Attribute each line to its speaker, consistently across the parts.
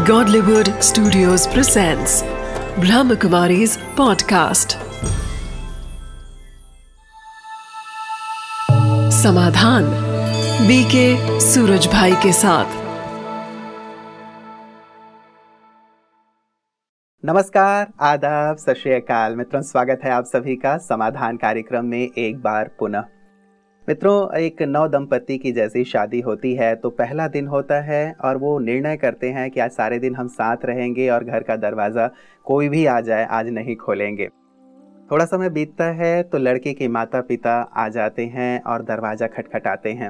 Speaker 1: Godlywood Studios presents Brahmakumari's podcast. समाधान BK Suraj bhai के साथ।
Speaker 2: नमस्कार, आदाब, सत श्री अकाल मित्रों, स्वागत है आप सभी का समाधान कार्यक्रम में एक बार पुनः। मित्रों, एक नव दंपति की जैसी शादी होती है तो पहला दिन होता है और वो निर्णय करते हैं कि आज सारे दिन हम साथ रहेंगे और घर का दरवाज़ा कोई भी आ जाए आज नहीं खोलेंगे। थोड़ा समय बीतता है तो लड़के के माता पिता आ जाते हैं और दरवाज़ा खटखटाते हैं।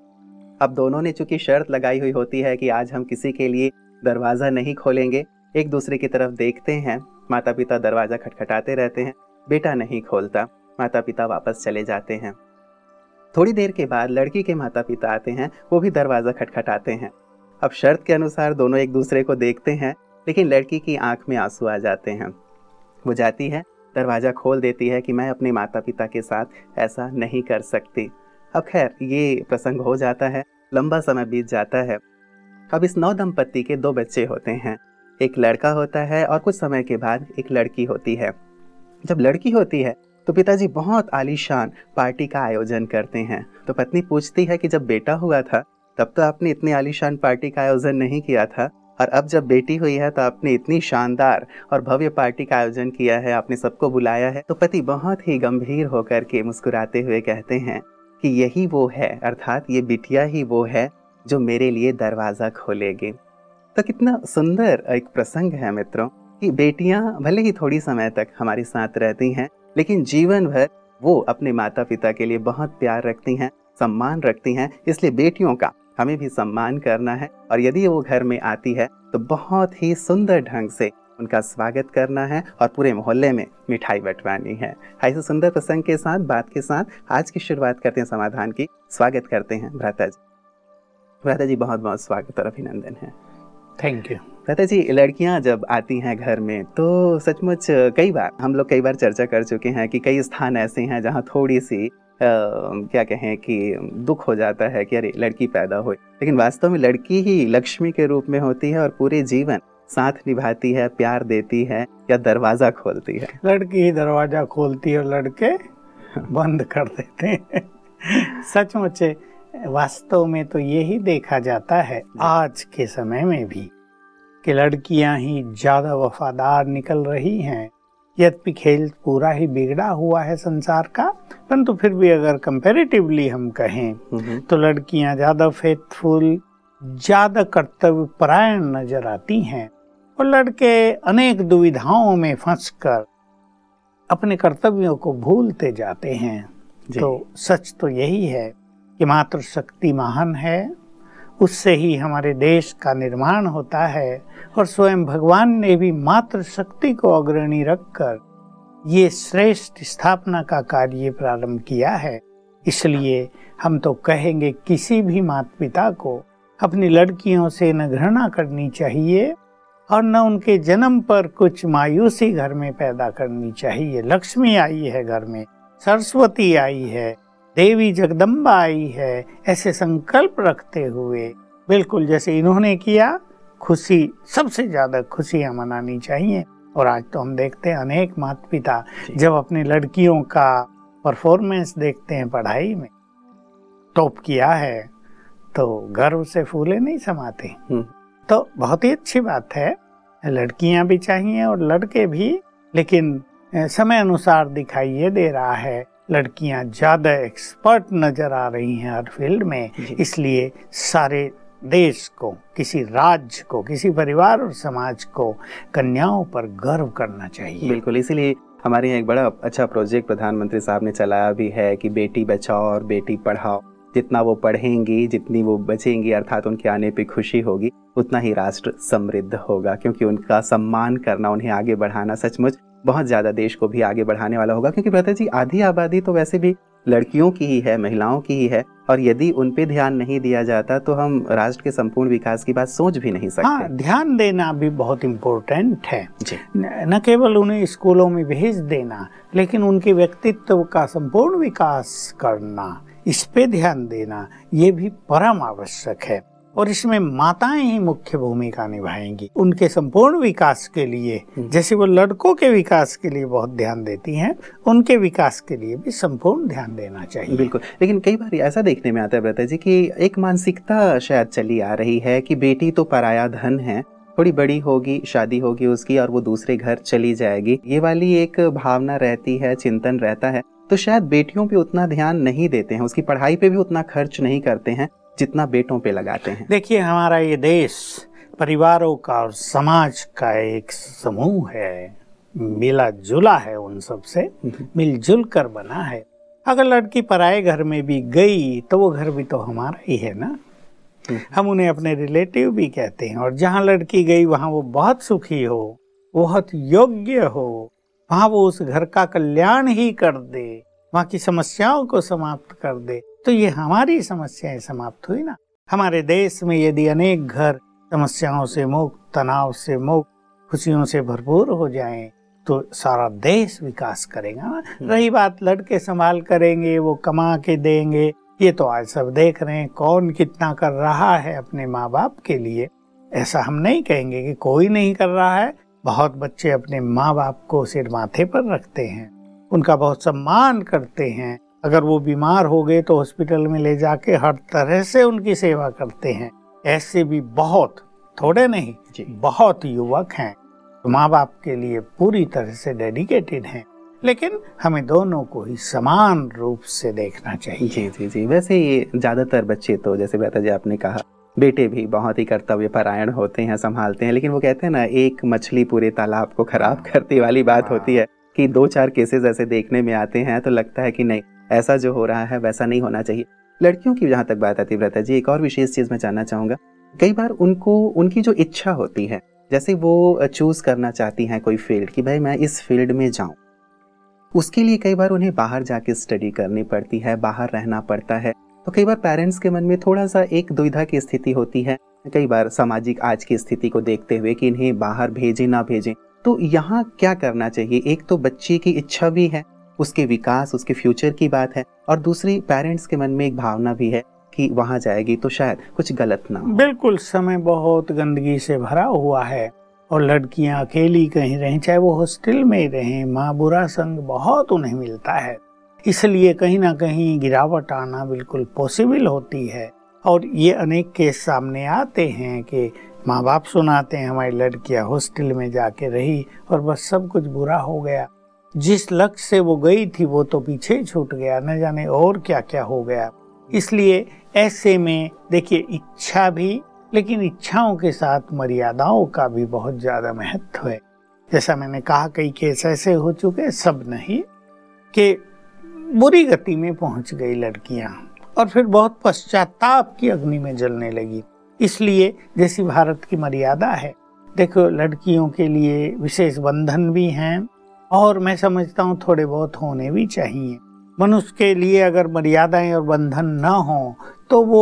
Speaker 2: अब दोनों ने चूंकि शर्त लगाई हुई होती है कि आज हम किसी के लिए दरवाज़ा नहीं खोलेंगे, एक दूसरे की तरफ देखते हैं। माता पिता दरवाज़ा खटखटाते रहते हैं, बेटा नहीं खोलता, माता पिता वापस चले जाते हैं। थोड़ी देर के बाद लड़की के माता पिता आते हैं, वो भी दरवाज़ा खटखटाते हैं। अब शर्त के अनुसार दोनों एक दूसरे को देखते हैं, लेकिन लड़की की आंख में आंसू आ जाते हैं। वो जाती है, दरवाज़ा खोल देती है कि मैं अपने माता पिता के साथ ऐसा नहीं कर सकती। अब खैर ये प्रसंग हो जाता है, लंबा समय बीत जाता है। अब इस नव दंपति के 2 बच्चे होते हैं, एक लड़का होता है और कुछ समय के बाद एक लड़की होती है। जब लड़की होती है तो पिताजी बहुत आलीशान पार्टी का आयोजन करते हैं। तो पत्नी पूछती है कि जब बेटा हुआ था तब तो आपने इतनी आलीशान पार्टी का आयोजन नहीं किया था, और अब जब बेटी हुई है तो आपने इतनी शानदार और भव्य पार्टी का आयोजन किया है, आपने सबको बुलाया है। तो पति बहुत ही गंभीर होकर के मुस्कुराते हुए कहते हैं कि यही वो है, अर्थात ये बिटिया ही वो है जो मेरे लिए दरवाज़ा खोलेगी। तो कितना सुंदर एक प्रसंग है मित्रों कि बेटियां भले ही थोड़ी समय तक हमारे साथ रहती हैं, लेकिन जीवन भर वो अपने माता पिता के लिए बहुत प्यार रखती हैं, सम्मान रखती हैं। इसलिए बेटियों का हमें भी सम्मान करना है, और यदि वो घर में आती है तो बहुत ही सुंदर ढंग से उनका स्वागत करना है और पूरे मोहल्ले में मिठाई बंटवानी है। ऐसे सुंदर प्रसंग के साथ, बात के साथ आज की शुरुआत करते हैं समाधान की। स्वागत करते हैं भ्राता जी। भ्राता जी, बहुत बहुत स्वागत और अभिनंदन है।
Speaker 3: Thank you.
Speaker 2: भ्राता जी, लड़कियां जब आती हैं घर में तो सचमुच कई बार चर्चा कर चुके हैं कि कई स्थान ऐसे हैं जहां थोड़ी सी क्या कहें कि दुख हो जाता है कि अरे लड़की पैदा हुई, लेकिन वास्तव में लड़की ही लक्ष्मी के रूप में होती है और पूरे जीवन साथ निभाती है, प्यार देती है या दरवाजा खोलती है।
Speaker 3: लड़की ही दरवाजा खोलती है और लड़के बंद कर देते हैं। सचमुच वास्तव में तो यही देखा जाता है आज के समय में भी कि लड़कियां ही ज्यादा वफादार निकल रही हैं। यद्यपि खेल पूरा ही बिगड़ा हुआ है संसार का, परंतु फिर भी अगर कंपैरेटिवली हम कहें तो लड़कियां ज्यादा फेथफुल, ज्यादा कर्तव्य परायण नजर आती हैं, और लड़के अनेक दुविधाओं में फंसकर अपने कर्तव्यों को भूलते जाते हैं। तो सच तो यही है कि मातृशक्ति महान है, उससे ही हमारे देश का निर्माण होता है, और स्वयं भगवान ने भी मातृशक्ति को अग्रणी रखकर ये श्रेष्ठ स्थापना का कार्य प्रारंभ किया है। इसलिए हम तो कहेंगे किसी भी माता पिता को अपनी लड़कियों से न घृणा करनी चाहिए और न उनके जन्म पर कुछ मायूसी घर में पैदा करनी चाहिए। लक्ष्मी आई है घर में, सरस्वती आई है, देवी जगदम्बा आई है, ऐसे संकल्प रखते हुए बिल्कुल जैसे इन्होंने किया, खुशी, सबसे ज्यादा खुशियां मनानी चाहिए। और आज तो हम देखते हैं अनेक माता पिता जब अपनी लड़कियों का परफॉर्मेंस देखते हैं पढ़ाई में, टॉप किया है, तो गर्व से फूले नहीं समाते। तो बहुत ही अच्छी बात है, लड़कियां भी चाहिए और लड़के भी, लेकिन समय अनुसार दिखाई ये दे रहा है लड़कियां ज्यादा एक्सपर्ट नजर आ रही हैं हर फील्ड में। इसलिए सारे देश को, किसी राज्य को, किसी परिवार और समाज को कन्याओं पर गर्व करना चाहिए।
Speaker 2: बिल्कुल, इसीलिए हमारे यहाँ एक बड़ा अच्छा प्रोजेक्ट प्रधानमंत्री साहब ने चलाया भी है कि बेटी बचाओ और बेटी पढ़ाओ। जितना वो पढ़ेंगी, जितनी वो बचेंगी, अर्थात उनके आने पे खुशी होगी, उतना ही राष्ट्र समृद्ध होगा, क्योंकि उनका सम्मान करना, उन्हें आगे बढ़ाना सचमुच बहुत ज़्यादा देश को भी आगे बढ़ाने वाला होगा। क्योंकि भ्राता जी, आधी आबादी तो वैसे भी लड़कियों की ही है, महिलाओं की ही है, और यदि उन पे ध्यान नहीं दिया जाता तो हम राष्ट्र के संपूर्ण विकास की बात सोच भी नहीं सकते।
Speaker 3: हाँ, ध्यान देना भी बहुत इम्पोर्टेंट है। न केवल उन्हें स्कूलों में भेज देना, लेकिन उनके व्यक्तित्व का संपूर्ण विकास करना, इस पे ध्यान देना, ये भी परम आवश्यक है। और इसमें माताएं ही मुख्य भूमिका निभाएंगी। उनके संपूर्ण विकास के लिए, जैसे वो लड़कों के विकास के लिए बहुत ध्यान देती हैं, उनके विकास के लिए भी संपूर्ण ध्यान देना चाहिए।
Speaker 2: बिल्कुल, लेकिन कई बार ऐसा देखने में आता है ब्रता जी कि एक मानसिकता शायद चली आ रही है कि बेटी तो पराया धन है, थोड़ी बड़ी होगी, शादी होगी उसकी और वो दूसरे घर चली जाएगी, ये वाली एक भावना रहती है, चिंतन रहता है। तो शायद बेटियों पे उतना ध्यान नहीं देते हैं, उसकी पढ़ाई पे भी उतना खर्च नहीं करते हैं जितना बेटों पे लगाते हैं।
Speaker 3: देखिए, हमारा ये देश परिवारों का और समाज का एक समूह है, मिला जुला है, उन सब से मिलजुल कर बना है। अगर लड़की पराए घर में भी गई तो वो घर भी तो हमारा ही है ना। हम उन्हें अपने रिलेटिव भी कहते हैं, और जहाँ लड़की गई वहाँ वो बहुत सुखी हो, बहुत योग्य हो, वहाँ वो उस घर का कल्याण ही कर दे, वहाँ की समस्याओं को समाप्त कर दे, तो ये हमारी समस्याएं समाप्त हुई ना। हमारे देश में यदि अनेक घर समस्याओं से मुक्त, तनाव से मुक्त, खुशियों से भरपूर हो जाएं, तो सारा देश विकास करेगा ना। रही बात लड़के संभाल करेंगे, वो कमा के देंगे, ये तो आज सब देख रहे हैं कौन कितना कर रहा है अपने माँ बाप के लिए। ऐसा हम नहीं कहेंगे कि कोई नहीं कर रहा है। बहुत बच्चे अपने माँ बाप को सिर माथे पर रखते हैं, उनका बहुत सम्मान करते हैं। अगर वो बीमार हो गए तो हॉस्पिटल में ले जाके हर तरह से उनकी सेवा करते हैं। ऐसे भी बहुत, थोड़े नहीं, बहुत युवक हैं तो माँ बाप के लिए पूरी तरह से डेडिकेटेड हैं। लेकिन हमें दोनों को ही समान रूप से देखना चाहिए।
Speaker 2: जी जी जी। वैसे ये ज़्यादातर बच्चे तो, जैसे ब्रता जी आपने कहा, बेटे भी बहुत ही कर्तव्य परायण होते हैं, संभालते हैं, लेकिन वो कहते हैं ना, एक मछली पूरे तालाब को खराब करती वाली बात होती है कि 2-4 केसेस ऐसे देखने में आते हैं तो लगता है कि नहीं, ऐसा जो हो रहा है वैसा नहीं होना चाहिए। लड़कियों की जहाँ तक बात आती है ब्रता जी, एक और विशेष चीज़ मैं जानना चाहूँगा। कई बार उनको उनकी जो इच्छा होती है, जैसे वो चूज़ करना चाहती हैं कोई फील्ड कि भाई मैं इस फील्ड में जाऊँ, उसके लिए कई बार उन्हें बाहर जाके स्टडी करनी पड़ती है, बाहर रहना पड़ता है। तो कई बार पेरेंट्स के मन में थोड़ा सा एक दुविधा की स्थिति होती है, कई बार सामाजिक आज की स्थिति को देखते हुए कि इन्हें बाहर भेजें ना भेजें। तो यहाँ क्या करना चाहिए? एक तो बच्चे की इच्छा भी है, उसके विकास, उसके फ्यूचर की बात है, और दूसरी पेरेंट्स के मन में एक भावना भी है कि वहाँ जाएगी तो शायद कुछ गलत ना हो।
Speaker 3: बिल्कुल, समय बहुत गंदगी से भरा हुआ है और लड़कियां अकेली कहीं रहें, चाहे वो हॉस्टल में रहें, माँ बुरा संग बहुत उन्हें मिलता है। इसलिए कहीं ना कहीं गिरावट आना बिल्कुल पॉसिबल होती है। और ये अनेक केस सामने आते हैं कि माँ बाप सुनाते हैं हमारी लड़कियां हॉस्टल में जाके रही और बस सब कुछ बुरा हो गया, जिस लक्ष्य से वो गई थी वो तो पीछे छूट गया, न जाने और क्या क्या हो गया। इसलिए ऐसे में देखिए, इच्छा भी, लेकिन इच्छाओं के साथ मर्यादाओं का भी बहुत ज़्यादा महत्व है। जैसा मैंने कहा, कई केस ऐसे हो चुके, सब नहीं, कि बुरी गति में पहुंच गई लड़कियां और फिर बहुत पश्चाताप की अग्नि में जलने लगी। इसलिए जैसी भारत की मर्यादा है, देखो लड़कियों के लिए विशेष बंधन भी हैं और मैं समझता हूँ थोड़े बहुत होने भी चाहिए। मनुष्य के लिए अगर मर्यादाएं और बंधन न हो तो वो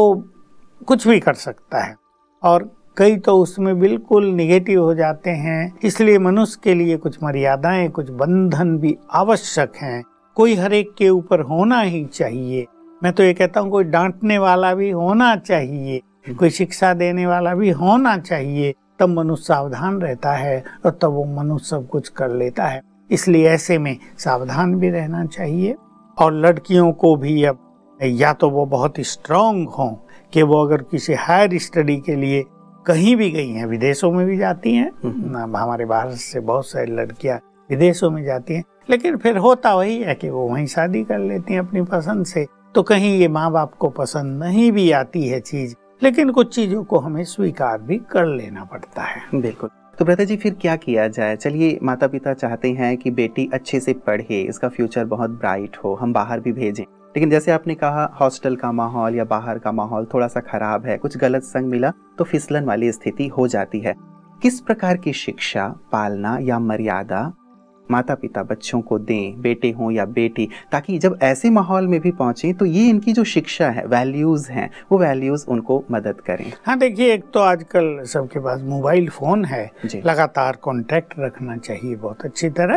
Speaker 3: कुछ भी कर सकता है, और कई तो उसमें बिल्कुल निगेटिव हो जाते हैं। इसलिए मनुष्य के लिए कुछ मर्यादाएं, कुछ बंधन भी आवश्यक हैं। कोई हर एक के ऊपर होना ही चाहिए। मैं तो ये कहता हूँ कोई डांटने वाला भी होना चाहिए, कोई शिक्षा देने वाला भी होना चाहिए, तब मनुष्य सावधान रहता है और तब वो मनुष्य सब कुछ कर लेता है। इसलिए ऐसे में सावधान भी रहना चाहिए। और लड़कियों को भी अब या तो वो बहुत स्ट्रांग हों कि वो अगर किसी हायर स्टडी के लिए कहीं भी गई हैं, विदेशों में भी जाती हैं, हमारे भारत से बहुत सारी लड़कियां विदेशों में जाती हैं, लेकिन फिर होता वही है कि वो वहीं शादी कर लेती हैं अपनी पसंद से। तो कहीं ये माँ बाप को पसंद नहीं भी आती है चीज़, लेकिन कुछ चीज़ों को हमें स्वीकार भी कर लेना पड़ता है।
Speaker 2: बिल्कुल। तो ब्रता जी, फिर क्या किया जाए? चलिए, माता पिता चाहते हैं कि बेटी अच्छे से पढ़े, इसका फ्यूचर बहुत ब्राइट हो, हम बाहर भी भेजें, लेकिन जैसे आपने कहा हॉस्टल का माहौल या बाहर का माहौल थोड़ा सा खराब है, कुछ गलत संग मिला तो फिसलन वाली स्थिति हो जाती है। किस प्रकार की शिक्षा, पालना या मर्यादा माता पिता बच्चों को दें, बेटे हों या बेटी, ताकि जब ऐसे माहौल में भी पहुंचे तो ये इनकी जो शिक्षा है, वैल्यूज़ हैं, वो वैल्यूज़ उनको मदद करें?
Speaker 3: हाँ, देखिए, एक तो आजकल सबके पास मोबाइल फ़ोन है, लगातार कांटेक्ट रखना चाहिए बहुत अच्छी तरह,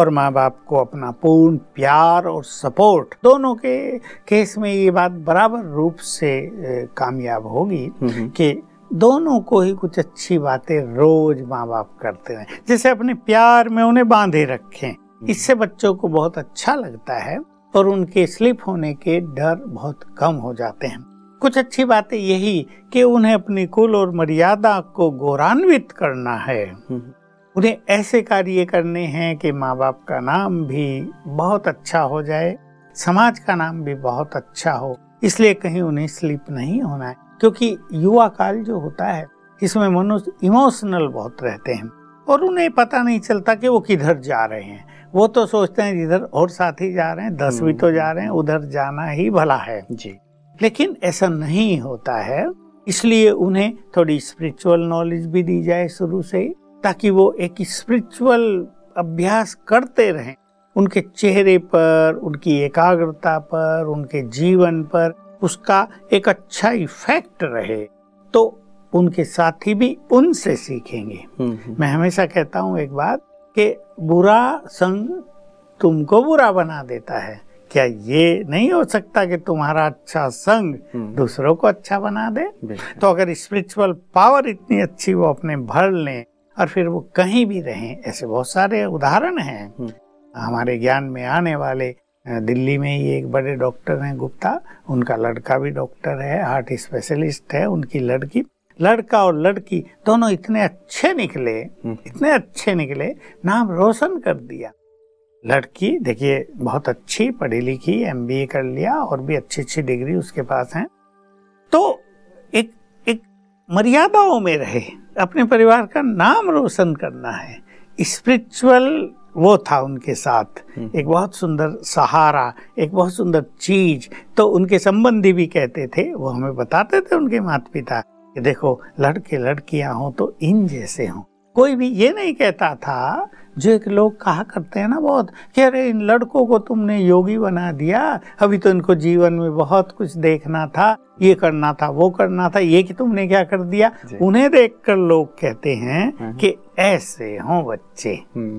Speaker 3: और माँ बाप को अपना पूर्ण प्यार और सपोर्ट, दोनों के केस में ये बात बराबर रूप से कामयाब होगी कि दोनों को ही कुछ अच्छी बातें रोज माँ बाप करते रहें, जैसे अपने प्यार में उन्हें बांधे रखें। इससे बच्चों को बहुत अच्छा लगता है और उनके स्लिप होने के डर बहुत कम हो जाते हैं। कुछ अच्छी बातें यही कि उन्हें अपनी कुल और मर्यादा को गौरवान्वित करना है। उन्हें ऐसे कार्य करने हैं कि माँ बाप का नाम भी बहुत अच्छा हो जाए, समाज का नाम भी बहुत अच्छा हो। इसलिए कहीं उन्हें स्लिप नहीं होना है, क्योंकि युवा काल जो होता है इसमें मनुष्य इमोशनल बहुत रहते हैं और उन्हें पता नहीं चलता कि वो किधर जा रहे हैं। वो तो सोचते हैं जिधर और साथी जा रहे हैं, 10 भी तो जा रहे हैं, उधर जाना ही भला है जी। लेकिन ऐसा नहीं होता है, इसलिए उन्हें थोड़ी स्पिरिचुअल नॉलेज भी दी जाए शुरू से, ताकि वो एक स्पिरिचुअल अभ्यास करते रहें। उनके चेहरे पर, उनकी एकाग्रता पर, उनके जीवन पर उसका एक अच्छा इफेक्ट रहे, तो उनके साथी भी उनसे सीखेंगे। मैं हमेशा कहता हूँ एक बात कि बुरा संग तुमको बुरा बना देता है। क्या ये नहीं हो सकता कि तुम्हारा अच्छा संग दूसरों को अच्छा बना दे? तो अगर स्पिरिचुअल पावर इतनी अच्छी वो अपने भर लें और फिर वो कहीं भी रहें, ऐसे बहुत सारे उदाहरण हैं हमारे ज्ञान में आने वाले। दिल्ली में ही एक बड़े डॉक्टर हैं गुप्ता, उनका लड़का भी डॉक्टर है, हार्ट स्पेशलिस्ट है, उनकी लड़का और लड़की दोनों इतने अच्छे निकले, नाम रोशन कर दिया। लड़की देखिए बहुत अच्छी पढ़ी लिखी, MBA कर लिया और भी अच्छी डिग्री उसके पास है। तो एक मर्यादाओं में रहे, अपने परिवार का नाम रोशन करना है। स्पिरिचुअल वो था उनके साथ, एक बहुत सुंदर सहारा, एक बहुत सुंदर चीज। तो उनके संबंधी भी कहते थे, वो हमें बताते थे उनके माता पिता कि देखो लड़के लड़कियां हो तो इन जैसे हों। कोई भी ये नहीं कहता था, जो एक लोग कहा करते हैं ना बहुत, कि अरे इन लड़कों को तुमने योगी बना दिया, अभी तो इनको जीवन में बहुत कुछ देखना था, ये करना था, वो करना था, ये कि तुमने क्या कर दिया। उन्हें देखकर लोग कहते हैं कि ऐसे हों बच्चे।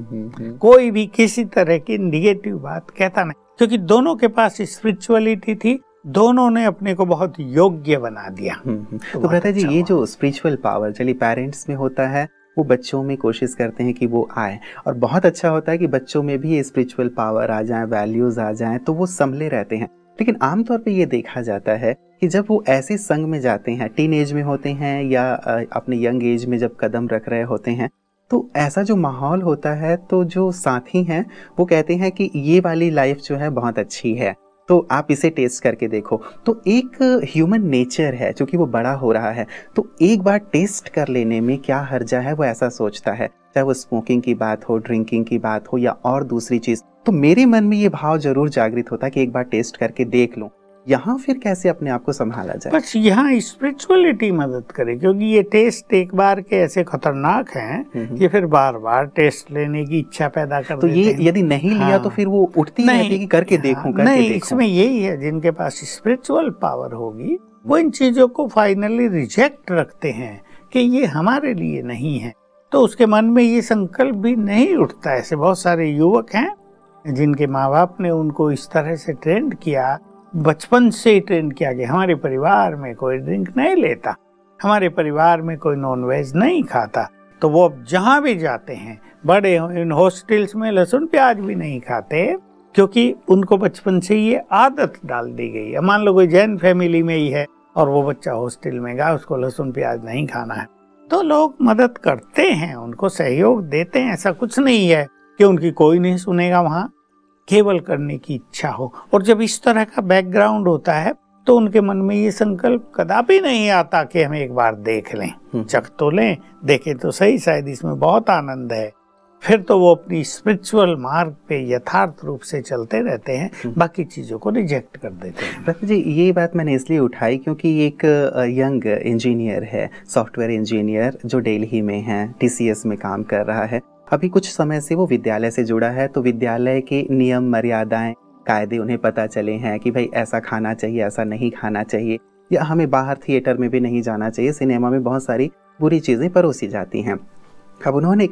Speaker 3: कोई भी किसी तरह की निगेटिव बात कहता नहीं, क्योंकि दोनों के पास स्पिरिचुअलिटी थी, दोनों ने अपने को बहुत योग्य बना दिया।
Speaker 2: तो ब्रदर जी, ये जो स्पिरिचुअल पावर चलिए पेरेंट्स में होता है, वो बच्चों में कोशिश करते हैं कि वो आए, और बहुत अच्छा होता है कि बच्चों में भी ये स्पिरिचुअल पावर आ जाए, वैल्यूज आ जाएं, तो वो संभले रहते हैं। लेकिन आमतौर पे ये देखा जाता है कि जब वो ऐसे संग में जाते हैं, टीन एज में होते हैं या अपने यंग एज में जब कदम रख रहे होते हैं, तो ऐसा जो माहौल होता है, तो जो साथी हैं वो कहते हैं कि ये वाली लाइफ जो है बहुत अच्छी है, तो आप इसे टेस्ट करके देखो। तो एक ह्यूमन नेचर है, क्योंकि वो बड़ा हो रहा है, तो एक बार टेस्ट कर लेने में क्या हर्जा है, वो ऐसा सोचता है। चाहे वो स्मोकिंग की बात हो, ड्रिंकिंग की बात हो या और दूसरी चीज, तो मेरे मन में ये भाव जरूर जागृत होता है कि एक बार टेस्ट करके देख लूं। यहाँ फिर कैसे अपने आप को संभाला जाए?
Speaker 3: बस यहाँ स्पिरिचुअलिटी मदद करे, क्योंकि ये टेस्ट एक बार के ऐसे खतरनाक हैं, ये फिर बार बार टेस्ट लेने की इच्छा पैदा कर
Speaker 2: तो
Speaker 3: देते
Speaker 2: ये
Speaker 3: हैं।
Speaker 2: यदि नहीं लिया तो फिर वो उठती रहती है कि करके देखूं, करके
Speaker 3: नहीं,
Speaker 2: देखूं।
Speaker 3: इसमें यही है, जिनके पास स्पिरिचुअल पावर होगी वो इन चीजों को फाइनली रिजेक्ट रखते हैं कि ये हमारे लिए नहीं है। तो उसके मन में ये संकल्प भी नहीं उठता। ऐसे बहुत सारे युवक हैं जिनके माँ बाप ने उनको इस तरह से ट्रेन किया, बचपन से ही ट्रेन किया कि हमारे परिवार में कोई ड्रिंक नहीं लेता, हमारे परिवार में कोई नॉनवेज नहीं खाता, तो वो अब जहाँ भी जाते हैं, बड़े इन हॉस्टल्स में लहसुन प्याज भी नहीं खाते, क्योंकि उनको बचपन से ये आदत डाल दी गई है। मान लो कोई जैन फैमिली में ही है और वो बच्चा हॉस्टल में गया, उसको लहसुन प्याज नहीं खाना है, तो लोग मदद करते हैं, उनको सहयोग देते हैं। ऐसा कुछ नहीं है कि उनकी कोई नहीं सुनेगा वहाँ, केवल करने की इच्छा हो। और जब इस तरह का बैकग्राउंड होता है तो उनके मन में ये संकल्प कदापि नहीं आता कि हम एक बार देख लें, चख तो लें, देखें तो सही, शायद इसमें बहुत आनंद है। फिर तो वो अपनी स्पिरिचुअल मार्ग पे यथार्थ रूप से चलते रहते हैं, बाकी चीजों को रिजेक्ट कर देते हैं।
Speaker 2: डॉक्टर जी, ये बात मैंने इसलिए उठाई क्योंकि एक यंग इंजीनियर है, सॉफ्टवेयर इंजीनियर, जो दिल्ली में है, TCS में काम कर रहा है। अभी कुछ समय से वो विद्यालय से जुड़ा है, तो विद्यालय के नियम, मर्यादाएं, कायदे उन्हें पता चले हैं कि भाई ऐसा खाना चाहिए, ऐसा नहीं खाना चाहिए, या हमें बाहर थिएटर में भी नहीं जाना चाहिए, सिनेमा में बहुत सारी बुरी चीज़ें परोसी जाती हैं। अब उन्होंने कहा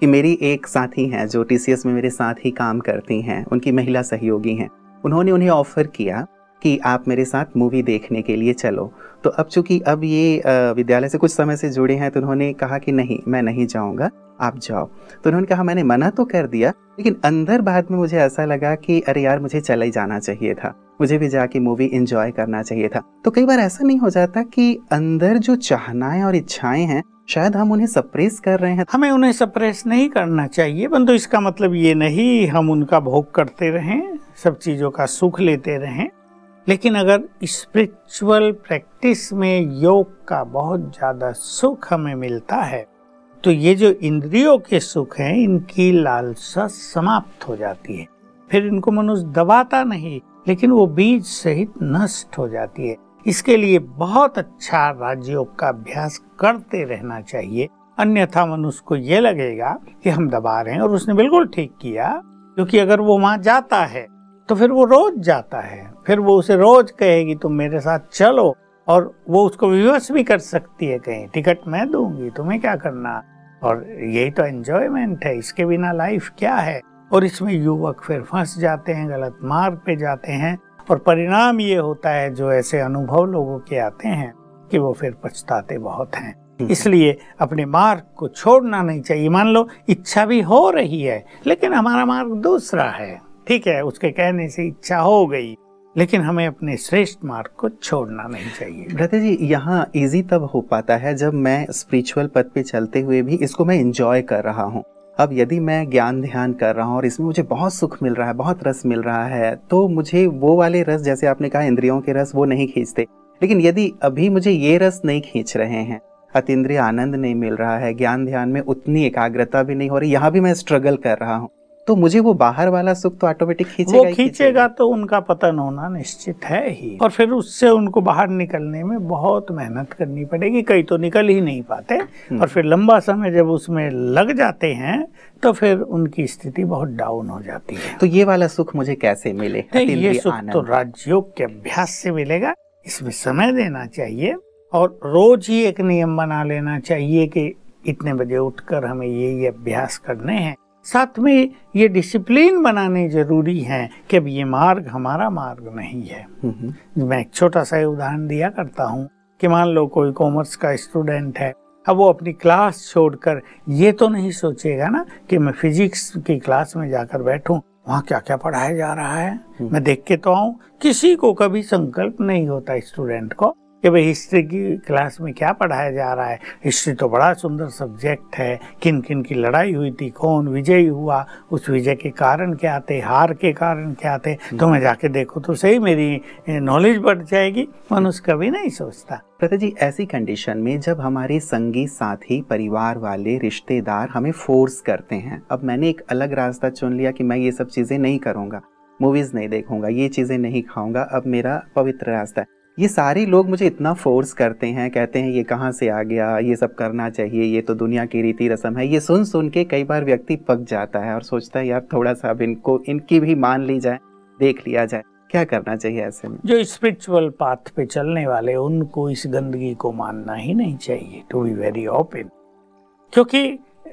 Speaker 2: कि मेरी एक साथी हैं जो टीसीएस में मेरे साथ ही काम करती हैं, उनकी महिला सहयोगी हैं, उन्होंने उन्हें ऑफ़र किया कि आप मेरे साथ मूवी देखने के लिए चलो। तो अब चूँकि अब ये विद्यालय से कुछ समय से जुड़े हैं, तो उन्होंने कहा कि नहीं, मैं नहीं जाऊँगा, आप जाओ। तो उन्होंने कहा मैंने मना तो कर दिया, लेकिन अंदर बाद में मुझे ऐसा लगा कि अरे यार, मुझे चला ही जाना चाहिए था, मुझे भी जाके मूवी एंजॉय करना चाहिए था। तो कई बार ऐसा नहीं हो जाता कि अंदर जो चाहनाएं और इच्छाएं हैं, शायद हम उन्हें सप्रेस कर रहे हैं?
Speaker 3: हमें उन्हें सप्रेस नहीं करना चाहिए, परंतु इसका मतलब ये नहीं हम उनका भोग करते रहें, सब चीज़ों का सुख लेते रहें। लेकिन अगर स्पिरिचुअल प्रैक्टिस में योग का बहुत ज़्यादा सुख हमें मिलता है, तो ये जो इंद्रियों के सुख हैं, इनकी लालसा समाप्त हो जाती है। फिर इनको मनुष्य दबाता नहीं, लेकिन वो बीज सहित नष्ट हो जाती है। इसके लिए बहुत अच्छा राजयोग का अभ्यास करते रहना चाहिए, अन्यथा मनुष्य को ये लगेगा कि हम दबा रहे हैं। और उसने बिल्कुल ठीक किया, क्योंकि अगर वो वहां जाता है तो फिर वो रोज जाता है, फिर वो उसे रोज कहेगी तुम मेरे साथ चलो, और वो उसको विवश भी कर सकती है, कहीं टिकट मैं दूंगी, तुम्हें क्या करना। और यही तो एंजॉयमेंट है, इसके बिना लाइफ क्या है। और इसमें युवक फिर फंस जाते हैं, गलत मार्ग पे जाते हैं, और परिणाम ये होता है जो ऐसे अनुभव लोगों के आते हैं कि वो फिर पछताते बहुत हैं। इसलिए अपने मार्ग को छोड़ना नहीं चाहिए। मान लो इच्छा भी हो रही है, लेकिन हमारा मार्ग दूसरा है, ठीक है, उसके कहने से इच्छा हो गई, लेकिन हमें अपने श्रेष्ठ मार्ग को छोड़ना नहीं चाहिए।
Speaker 2: ब्रदर जी, यहाँ इजी तब हो पाता है जब मैं स्पिरिचुअल पथ पे चलते हुए भी इसको मैं एंजॉय कर रहा हूँ। अब यदि मैं ज्ञान ध्यान कर रहा हूँ और इसमें मुझे बहुत सुख मिल रहा है, बहुत रस मिल रहा है, तो मुझे वो वाले रस, जैसे आपने कहा इंद्रियों के रस, वो नहीं खींचते। लेकिन यदि अभी मुझे ये रस नहीं खींच रहे हैं, अतीन्द्रिय आनंद नहीं मिल रहा है, ज्ञान ध्यान में उतनी एकाग्रता भी नहीं हो रही, यहाँ भी मैं स्ट्रगल कर रहा हूँ, तो मुझे वो बाहर वाला सुख तो ऑटोमेटिक
Speaker 3: खींचेगा तो उनका पतन होना निश्चित है ही। और फिर उससे उनको बाहर निकलने में बहुत मेहनत करनी पड़ेगी, कई तो निकल ही नहीं पाते, और फिर लंबा समय जब उसमें लग जाते हैं तो फिर उनकी स्थिति बहुत डाउन हो जाती है।
Speaker 2: तो ये वाला सुख मुझे कैसे मिले?
Speaker 3: ये सुख तो राजयोग के अभ्यास से मिलेगा। इसमें समय देना चाहिए, और रोज ही एक नियम बना लेना चाहिए कि इतने बजे उठकर हमें ये अभ्यास करने हैं। साथ में ये डिसिप्लिन बनाने जरूरी है कि अब ये मार्ग हमारा मार्ग नहीं है। मैं एक छोटा सा उदाहरण दिया करता हूँ कि मान लो कोई कॉमर्स का स्टूडेंट है, अब वो अपनी क्लास छोड़कर ये तो नहीं सोचेगा ना कि मैं फिजिक्स की क्लास में जाकर बैठूं, वहाँ क्या क्या पढ़ाया जा रहा है, मैं देख के तो आऊं। किसी को कभी संकल्प नहीं होता स्टूडेंट को कि भाई हिस्ट्री की क्लास में क्या पढ़ाया जा रहा है। हिस्ट्री तो बड़ा सुंदर सब्जेक्ट है, किन किन की लड़ाई हुई थी, कौन विजयी हुआ, उस विजय के कारण क्या थे, हार के कारण क्या थे, तो मैं जाके देखो तो सही, मेरी नॉलेज बढ़ जाएगी। मनुष्य कभी नहीं सोचता।
Speaker 2: प्रता जी, ऐसी कंडीशन में जब हमारे संगी साथी, परिवार वाले, रिश्तेदार हमें फोर्स करते हैं, अब मैंने एक अलग रास्ता चुन लिया कि मैं ये सब चीज़ें नहीं करूँगा, मूवीज़ नहीं देखूँगा, ये चीज़ें नहीं खाऊँगा, अब मेरा पवित्र रास्ता है, ये सारे लोग मुझे इतना फोर्स करते हैं, कहते हैं ये कहाँ से आ गया, ये सब करना चाहिए, ये तो दुनिया की रीति रस्म है। ये सुन सुन के कई बार व्यक्ति पक जाता है और सोचता है यार थोड़ा सा अब इनकी भी मान ली जाए, देख लिया जाए। क्या करना चाहिए ऐसे में?
Speaker 3: जो स्पिरिचुअल पाथ पे चलने वाले, उनको इस गंदगी को मानना ही नहीं चाहिए, टू बी वेरी ओपन, क्योंकि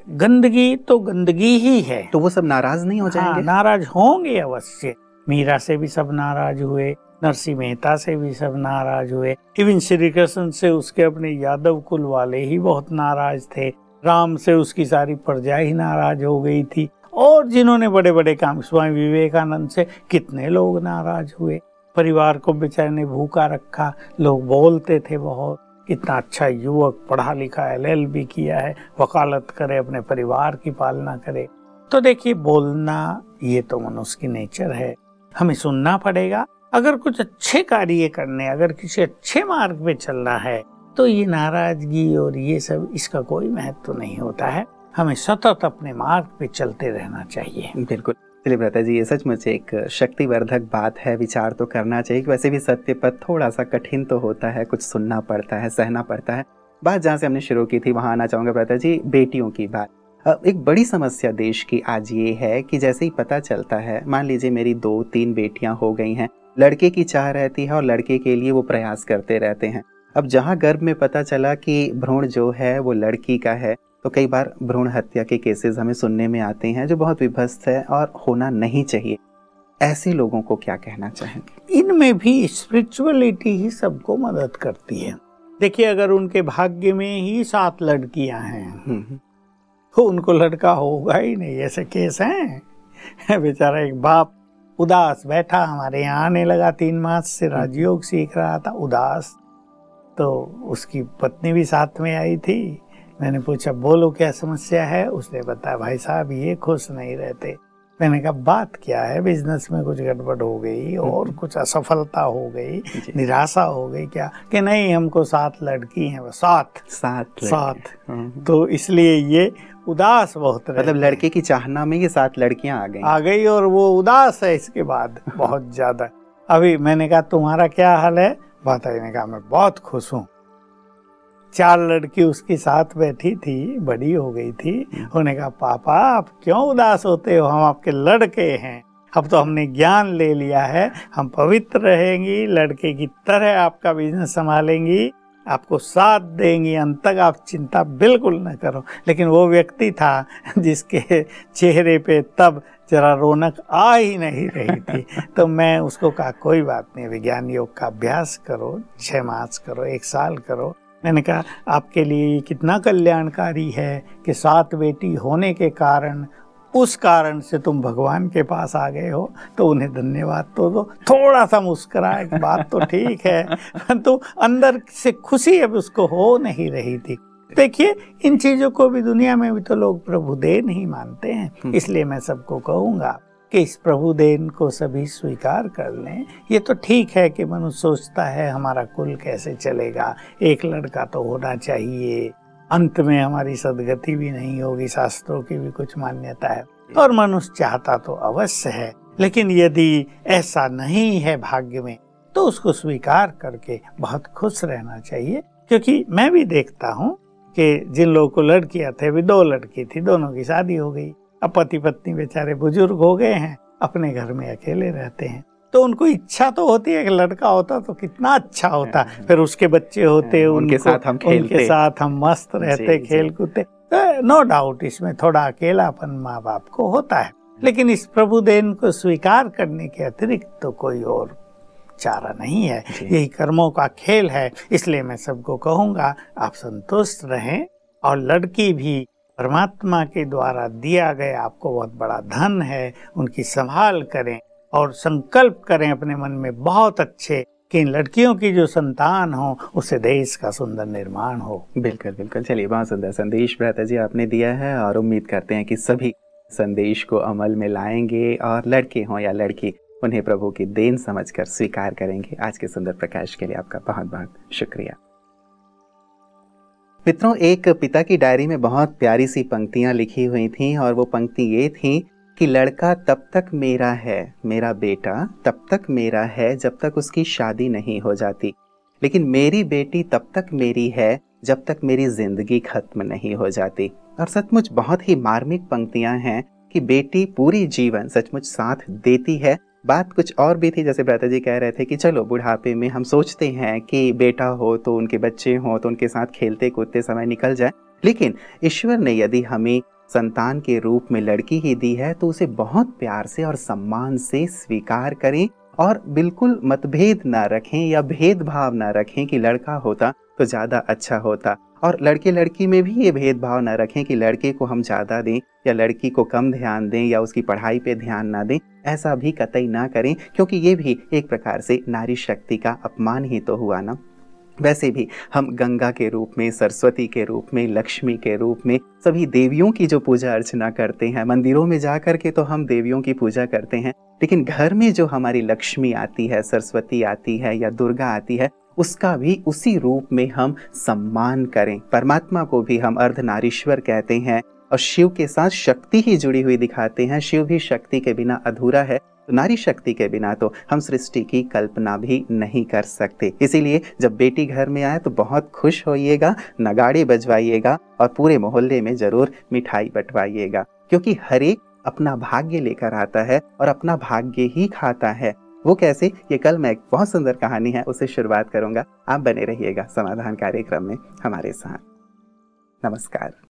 Speaker 3: गंदगी तो गंदगी ही है।
Speaker 2: तो वो सब नाराज नहीं हो जाएंगे?
Speaker 3: नाराज होंगे अवश्य। मीरा से भी सब नाराज हुए, नरसिंह मेहता से भी सब नाराज हुए, इवन श्री कृष्ण से उसके अपने यादव कुल वाले ही बहुत नाराज थे, राम से उसकी सारी प्रजा ही नाराज हो गई थी, और जिन्होंने बड़े बड़े काम, स्वामी विवेकानंद से कितने लोग नाराज हुए। परिवार को बेचारे ने भूखा रखा, लोग बोलते थे बहुत, इतना अच्छा युवक, पढ़ा लिखा, LLB किया है, वकालत करे, अपने परिवार की पालना करे। तो देखिए, बोलना ये तो मनुष्य की नेचर है, हमें सुनना पड़ेगा। अगर कुछ अच्छे कार्य करने, अगर किसी अच्छे मार्ग पे चलना है, तो ये नाराजगी और ये सब, इसका कोई महत्व नहीं होता है। हमें सतत अपने मार्ग पे चलते रहना चाहिए।
Speaker 2: बिल्कुल। चलिए भ्राता जी, ये सचमुच एक शक्तिवर्धक बात है, विचार तो करना चाहिए। वैसे भी सत्य पथ थोड़ा सा कठिन तो होता है, कुछ सुनना पड़ता है, सहना पड़ता है। बात जहाँ से हमने शुरू की थी वहाँ आना चाहूँगा भ्राता जी, बेटियों की बात। एक बड़ी समस्या देश की आज ये है कि जैसे ही पता चलता है, मान लीजिए मेरी 2-3 बेटियां हो गई हैं, लड़के की चाह रहती है और लड़के के लिए वो प्रयास करते रहते हैं। अब जहां गर्भ में पता चला कि भ्रूण जो है वो लड़की का है, तो कई बार भ्रूण हत्या के केसेस हमें सुनने में आते हैं जो बहुत विभत्स है और होना नहीं चाहिए। ऐसे लोगों को क्या कहना चाहेंगे?
Speaker 3: इनमें भी स्पिरिचुअलिटी ही सबको मदद करती है। देखिए, अगर उनके भाग्य में ही 7 लड़कियां हैं तो उनको लड़का होगा ही नहीं। ऐसे केस हैं। बेचारा एक बाप उदास बैठा, हमारे यहाँ आने लगा, 3 मास से राजयोग सीख रहा था, उदास। तो उसकी पत्नी भी साथ में आई थी। मैंने पूछा, बोलो क्या समस्या है? उसने बताया, भाई साहब ये खुश नहीं रहते। मैंने कहा, बात क्या है? बिजनेस में कुछ गड़बड़ हो गई और कुछ असफलता हो गई, निराशा हो गई क्या? कि नहीं, हमको 7 लड़की हैं। 7 तो इसलिए ये उदास बहुत रहे।
Speaker 2: मतलब लड़के की चाहना में ये 7 लड़कियां आ गई
Speaker 3: और वो उदास है इसके बाद बहुत ज्यादा। अभी मैंने कहा, तुम्हारा क्या हाल है? बताइए। कहा, मैं बहुत खुश हूँ। 4 लड़की उसके साथ बैठी थी, बड़ी हो गई थी। उन्होंने कहा, पापा आप क्यों उदास होते हो? हम आपके लड़के हैं। अब तो हमने ज्ञान ले लिया है, हम पवित्र रहेंगी, लड़के की तरह आपका बिजनेस संभालेंगी, आपको साथ देंगी, अंत तक आप चिंता बिल्कुल न करो। लेकिन वो व्यक्ति था जिसके चेहरे पे तब जरा रौनक आ ही नहीं रही थी। तो मैं उसको कहा, कोई बात नहीं, विज्ञान योग का अभ्यास करो, 6 मास करो, 1 साल करो। मैंने कहा, आपके लिए कितना कल्याणकारी है कि 7 बेटी होने के कारण, उस कारण से तुम भगवान के पास आ गए हो, तो उन्हें धन्यवाद तो दो। थोड़ा सा मुस्कुराए, बात तो ठीक है, परंतु अंदर से खुशी अब उसको हो नहीं रही थी। देखिए, इन चीजों को भी दुनिया में भी तो लोग प्रभु देन ही मानते हैं। इसलिए मैं सबको कहूँगा कि इस प्रभु देन को सभी स्वीकार कर लें। ये तो ठीक है कि मनुष्य सोचता है हमारा कुल कैसे चलेगा, 1 लड़का तो होना चाहिए, अंत में हमारी सदगति भी नहीं होगी, शास्त्रों की भी कुछ मान्यता है, और मनुष्य चाहता तो अवश्य है। लेकिन यदि ऐसा नहीं है भाग्य में, तो उसको स्वीकार करके बहुत खुश रहना चाहिए। क्योंकि मैं भी देखता हूँ कि जिन लोगों को लड़कियां थे, भी 2 लड़की थी, दोनों की शादी हो गई। अब पति पत्नी बेचारे बुजुर्ग हो गए हैं, अपने घर में अकेले रहते हैं। तो उनको इच्छा तो होती है कि लड़का होता तो कितना अच्छा होता, फिर उसके बच्चे होते, उनके साथ हम मस्त रहते, खेल कूदते। नो डाउट इसमें थोड़ा अकेलापन माँ बाप को होता है, लेकिन इस प्रभु देन को स्वीकार करने के अतिरिक्त तो कोई और चारा नहीं है। यही कर्मों का खेल है। इसलिए मैं सबको कहूँगा, आप संतुष्ट रहें, और लड़की भी परमात्मा के द्वारा दिया गया आपको बहुत बड़ा धन है, उनकी संभाल करें और संकल्प करें अपने मन में बहुत अच्छे कि इन लड़कियों की जो संतान हो, उससे देश का सुंदर निर्माण हो।
Speaker 2: बिल्कुल बिल्कुल। चलिए, बहुत सुंदर संदेश भ्राता जी आपने दिया है, और उम्मीद करते हैं कि सभी संदेश को अमल में लाएंगे, और लड़के हों या लड़की, उन्हें प्रभु की देन समझकर स्वीकार करेंगे। आज के सुंदर प्रकाश के लिए आपका बहुत बहुत शुक्रिया। मित्रों, एक पिता की डायरी में बहुत प्यारी सी पंक्तियां लिखी हुई थीं, और वो पंक्ति ये थी कि लड़का तब तक मेरा है, मेरा बेटा तब तक मेरा है जब तक उसकी शादी नहीं हो जाती, लेकिन मेरी बेटी तब तक मेरी है जब तक मेरी जिंदगी खत्म नहीं हो जाती। और सचमुच बहुत ही मार्मिक पंक्तियां हैं कि बेटी पूरी जीवन सचमुच साथ देती है। बात कुछ और भी थी, जैसे भ्राता जी कह रहे थे कि चलो बुढ़ापे में हम सोचते हैं कि बेटा हो तो उनके बच्चे हों तो उनके साथ खेलते कूदते समय निकल जाए, लेकिन ईश्वर ने यदि हमें संतान के रूप में लड़की ही दी है तो उसे बहुत प्यार से और सम्मान से स्वीकार करें, और बिल्कुल मतभेद ना रखें या भेदभाव ना रखें कि लड़का होता तो ज़्यादा अच्छा होता, और लड़के लड़की में भी ये भेदभाव ना रखें कि लड़के को हम ज़्यादा दें या लड़की को कम ध्यान दें या उसकी पढ़ाई पे ध्यान ना दें। ऐसा भी कतई ना करें, क्योंकि ये भी एक प्रकार से नारी शक्ति का अपमान ही तो हुआ ना। वैसे भी हम गंगा के रूप में, सरस्वती के रूप में, लक्ष्मी के रूप में सभी देवियों की जो पूजा अर्चना करते हैं, मंदिरों में जा कर के तो हम देवियों की पूजा करते हैं, लेकिन घर में जो हमारी लक्ष्मी आती है, सरस्वती आती है या दुर्गा आती है, उसका भी उसी रूप में हम सम्मान करें। परमात्मा को भी हम अर्धनारीश्वर कहते हैं, और शिव के साथ शक्ति ही जुड़ी हुई दिखाते हैं। शिव भी शक्ति के बिना अधूरा है, तो नारी शक्ति के बिना तो हम सृष्टि की कल्पना भी नहीं कर सकते। इसीलिए जब बेटी घर में आए तो बहुत खुश होइएगा, नगाड़े बजवाइएगा, और पूरे मोहल्ले में जरूर मिठाई बंटवाइएगा, क्योंकि हर एक अपना भाग्य लेकर आता है और अपना भाग्य ही खाता है। वो कैसे, ये कल मैं एक बहुत सुंदर कहानी है उससे शुरुआत करूंगा। आप बने रहिएगा समाधान कार्यक्रम में हमारे साथ। नमस्कार।